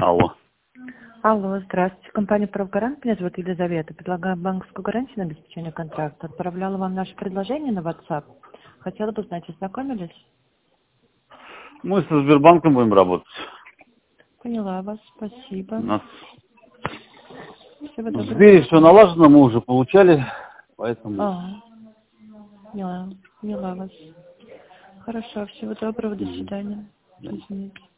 Алло. Алло, здравствуйте. Компания «Правгарант». Меня зовут Елизавета. Предлагаю банковскую гарантию на обеспечение контракта. Отправляла вам наше предложение на WhatsApp. Хотела бы знать, ознакомились? Мы со Сбербанком будем работать. Поняла вас. Спасибо. У нас Всего в доброго. Сбере все налажено, мы уже получали, поэтому... Ага. Поняла вас. Хорошо. Всего доброго. До свидания. Да. Извините.